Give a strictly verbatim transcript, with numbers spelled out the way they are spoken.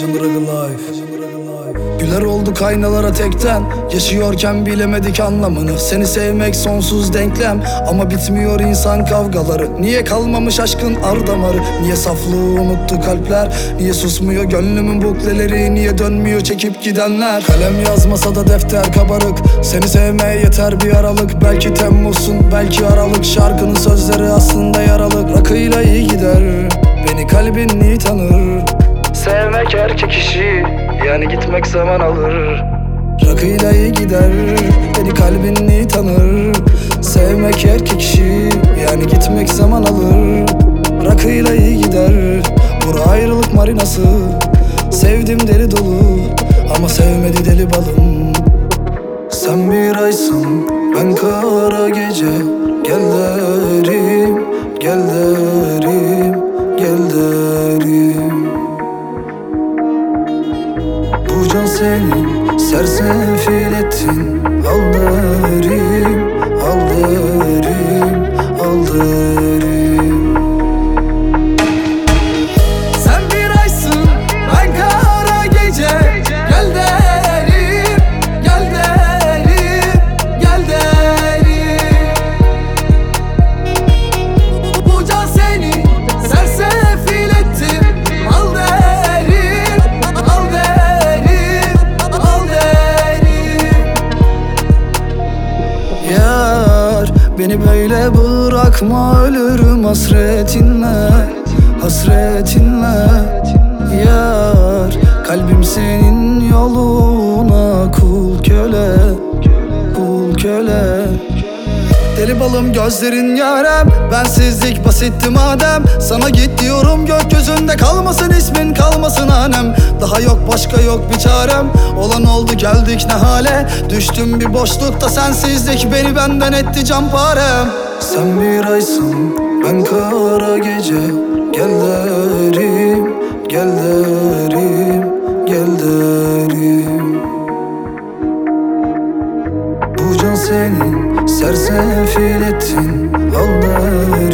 Acun Life. Güler olduk aynalara tekten, yaşıyorken bilemedik anlamını. Seni sevmek sonsuz denklem, ama bitmiyor insan kavgaları. Niye kalmamış aşkın ar damarı? Niye saflığı unuttu kalpler? Niye susmuyor gönlümün bukleleri? Niye dönmüyor çekip gidenler? Kalem yazmasa da defter kabarık. Seni sevmeye yeter bir aralık. Belki Temmuz'sun, belki Aralık. Şarkının sözleri aslında yaralı. Rakıyla iyi gider, beni kalbin iyi tanır. Sevmek erkek işi, yani gitmek zaman alır. Rakıyla iyi gider, beni kalbin iyi tanır. Sevmek erkek işi, yani gitmek zaman alır. Rakıyla iyi gider, bura ayrılık marinası. Sevdim deli dolu, ama sevmedi deli balım. Sen bir aysın, ben kara gece. Gel derim, gel derim, gel derim. Bu can senin, sersefil ettin. Al derim, al derim, al derim. Sen bir aysın, ben kara gece. Gel derim, gel derim, gel derim. Bu can senin, sersefil ettin. Al derim, al derim, al derim. Yar, beni böyle bırakma, ölürüm hasretinle, hasretinle. Yar, kalbim senin yoluna kul köle, kul köle. Deli balım gözlerin yarem, bensizlik basitti madem. Sana git diyorum, gökyüzünde kalmasın ismin, kalmasın hanem. Daha yok başka yok bir çarem, olan oldu geldik ne hale. Düştüm bir boşlukta, sensizlik beni benden etti canparem. Sen bir aysın, ben kara gece. Gel derim, gel derim, gel derim. Bu can senin, sersefil ettin. Al derim.